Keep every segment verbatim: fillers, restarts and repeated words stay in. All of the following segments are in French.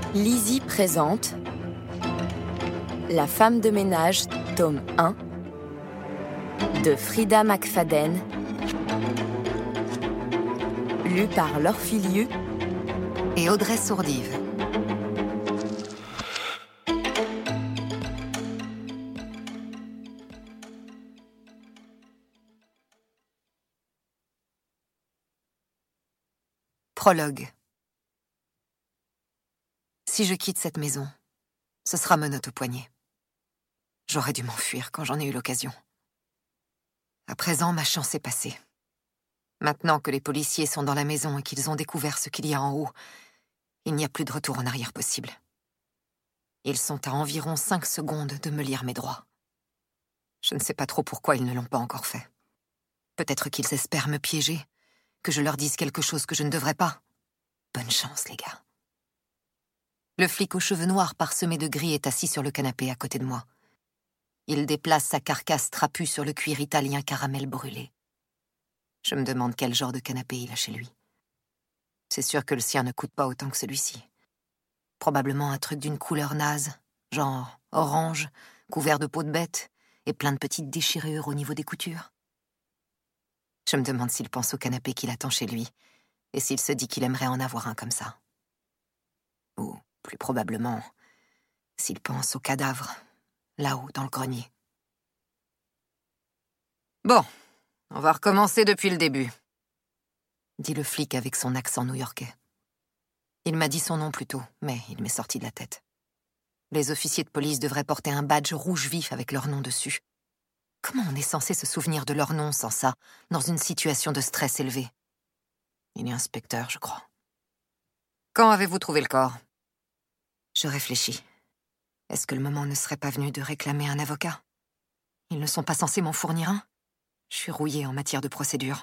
Lizzie présente La femme de ménage, tome un, de Frida McFadden, lu par Laure Filiu et Audrey Sourdive. Prologue. Si je quitte cette maison, ce sera menottes au poignet. J'aurais dû m'enfuir quand j'en ai eu l'occasion. À présent, ma chance est passée. Maintenant que les policiers sont dans la maison et qu'ils ont découvert ce qu'il y a en haut, il n'y a plus de retour en arrière possible. Ils sont à environ cinq secondes de me lire mes droits. Je ne sais pas trop pourquoi ils ne l'ont pas encore fait. Peut-être qu'ils espèrent me piéger, que je leur dise quelque chose que je ne devrais pas. Bonne chance, les gars. Le flic aux cheveux noirs parsemés de gris est assis sur le canapé à côté de moi. Il déplace sa carcasse trapue sur le cuir italien caramel brûlé. Je me demande quel genre de canapé il a chez lui. C'est sûr que le sien ne coûte pas autant que celui-ci. Probablement un truc d'une couleur naze, genre orange, couvert de peau de bête et plein de petites déchirures au niveau des coutures. Je me demande s'il pense au canapé qu'il attend chez lui et s'il se dit qu'il aimerait en avoir un comme ça. Ou, plus probablement, s'il pense au cadavre, là-haut dans le grenier. Bon, on va recommencer depuis le début, dit le flic avec son accent new-yorkais. Il m'a dit son nom plus tôt, mais il m'est sorti de la tête. Les officiers de police devraient porter un badge rouge vif avec leur nom dessus. Comment on est censé se souvenir de leur nom sans ça, dans une situation de stress élevé? Il est inspecteur, je crois. Quand avez-vous trouvé le corps? Je réfléchis. Est-ce que le moment ne serait pas venu de réclamer un avocat? Ils ne sont pas censés m'en fournir un? Je suis rouillée en matière de procédure.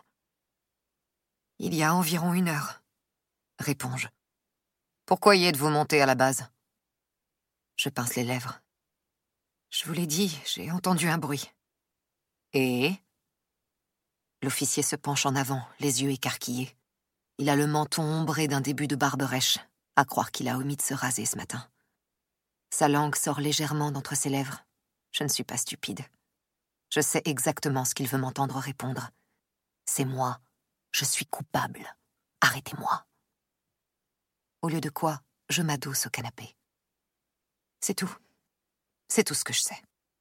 Il y a environ une heure, réponds-je. Pourquoi y êtes-vous monté à la base? Je pince les lèvres. Je vous l'ai dit, j'ai entendu un bruit. Et? L'officier se penche en avant, les yeux écarquillés. Il a le menton ombré d'un début de barbe rêche, à croire qu'il a omis de se raser ce matin. Sa langue sort légèrement d'entre ses lèvres. Je ne suis pas stupide. Je sais exactement ce qu'il veut m'entendre répondre. C'est moi. Je suis coupable. Arrêtez-moi. Au lieu de quoi, je m'adosse au canapé. C'est tout. C'est tout ce que je sais.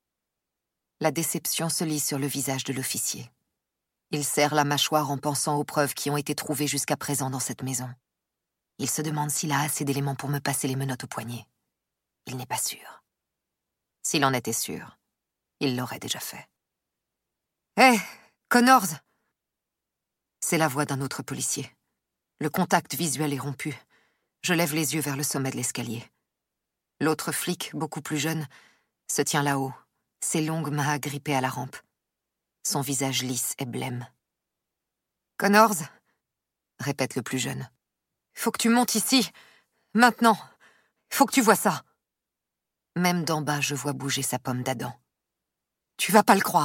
La déception se lit sur le visage de l'officier. Il serre la mâchoire en pensant aux preuves qui ont été trouvées jusqu'à présent dans cette maison. Il se demande s'il a assez d'éléments pour me passer les menottes au poignet. Il n'est pas sûr. S'il en était sûr, il l'aurait déjà fait. « Hé, hey, Connors !» C'est la voix d'un autre policier. Le contact visuel est rompu. Je lève les yeux vers le sommet de l'escalier. L'autre flic, beaucoup plus jeune, se tient là-haut, ses longues mains agrippées à la rampe. Son visage lisse et blême. « Connors !» répète le plus jeune. « Faut que tu montes ici, maintenant. Faut que tu vois ça. » Même d'en bas, je vois bouger sa pomme d'Adam. « Tu vas pas le croire. »